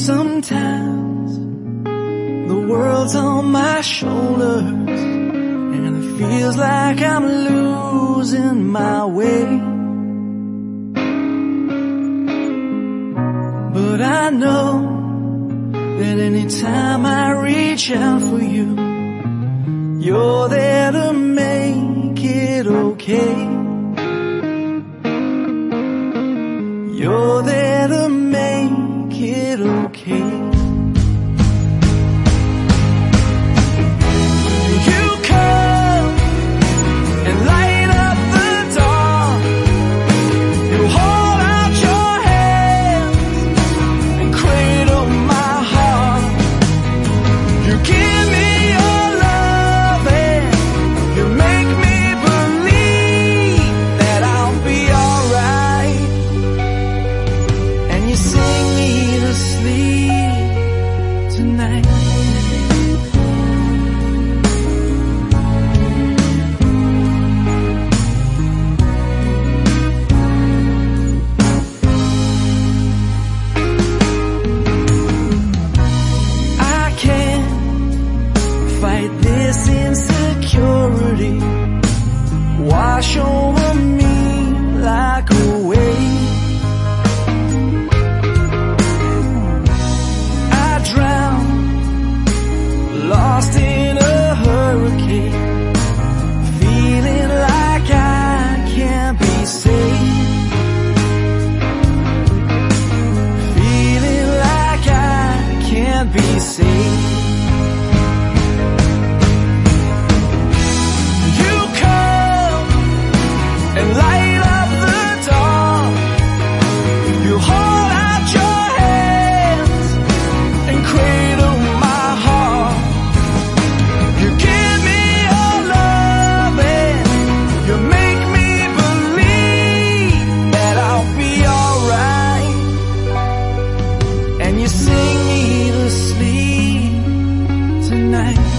Sometimes the world's on my shoulders and it feels like I'm losing my way. But I know that anytime I reach out for you, you're there to make it okay. You're there to make it okay. This insecurity wash over me like a wave. I drown, lost in a hurricane, feeling like I can't be saved, feeling like I can't be saved. And you sing me to sleep tonight.